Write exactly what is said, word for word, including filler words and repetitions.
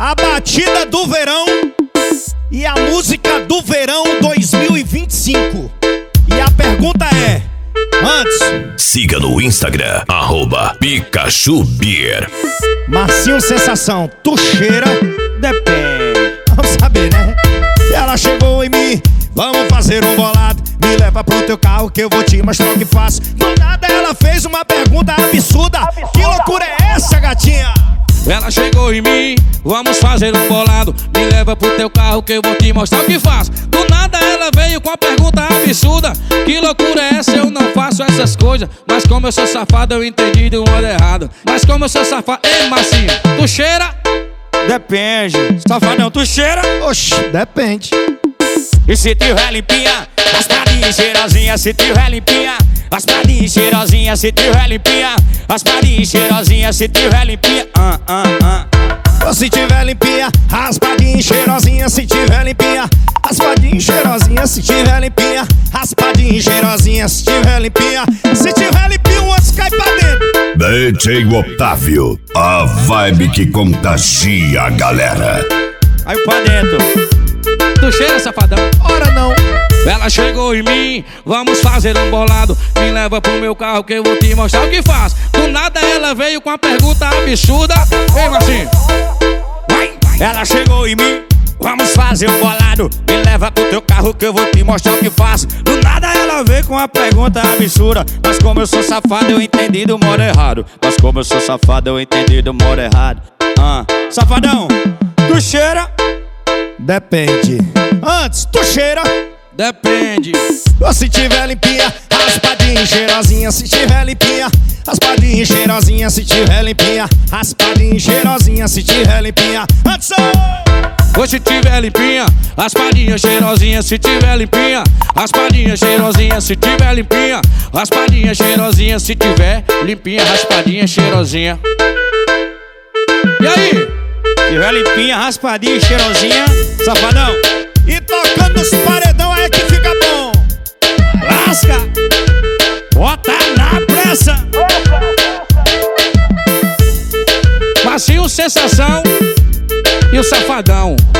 a batida do verão e a música do verão dois mil e vinte e cinco. E a pergunta é: antes, siga no Instagram, arroba Pikachu Beer. Marcinho Sensação, tu cheira? Depende. Vamos saber, né? E ela chegou em mim, vamos fazer um bolado. Me leva pro teu carro que eu vou te mostrar o que faço. Do nada ela fez uma pergunta absurda, absurda. Que loucura é essa, gatinha? Ela chegou em mim, vamos fazer um bolado. Me leva pro teu carro que eu vou te mostrar o que faço. Do nada ela veio com a pergunta absurda. Que loucura é essa? Eu não faço essas coisas. Mas como eu sou safado, eu entendi do modo errado. Mas como eu sou safado... Ei, Marcinho, tu cheira? Depende. Safadão, tu cheira? Oxi, depende. E se tiver limpinha, raspadinha cheirosinha. Se tiver limpinha, raspadinha cheirosinha. Se tiver limpinha, raspadinha cheirosinha. Se tiver limpinha, ah, ah, ah. Se tiver limpinha, raspadinha cheirosinha. Se tiver limpinha, raspadinha cheirosinha. Se tiver limpinha, raspadinha cheirosinha. Se tiver limpinha, se tiver limpinha, o outro cai pra dentro. D J Otávio, a vibe que contagia a galera. Aí pra dentro. Tu cheira, safadão? Ora não. Ela chegou em mim, vamos fazer um bolado. Me leva pro meu carro que eu vou te mostrar o que faço. Do nada ela veio com a pergunta absurda. Ei, Marcinho. Ela chegou em mim, vamos fazer um bolado. Me leva pro teu carro que eu vou te mostrar o que faço. Do nada ela veio com a pergunta absurda. Mas como eu sou safado, eu entendi do modo errado. Mas como eu sou safado, eu entendi do modo errado. Ah, safadão, tu cheira? Depende. Antes, tu cheira? Depende. Se tiver limpinha, raspadinha cheirosinha. Se tiver limpinha, raspadinha cheirosinha. Se tiver limpinha, raspadinha cheirosinha. Se tiver limpinha, antes. Ou se tiver limpinha, raspadinha cheirosinha. Se tiver limpinha, raspadinha cheirosinha. Se tiver limpinha, raspadinha cheirosinha. Se tiver limpinha, raspadinha cheirosinha. E aí? Tiver limpinha, raspadinha cheirosinha, safadão. E tocando os paredão aí que fica bom. Lasca, bota na pressa. Marcinho Sensação e o Safadão.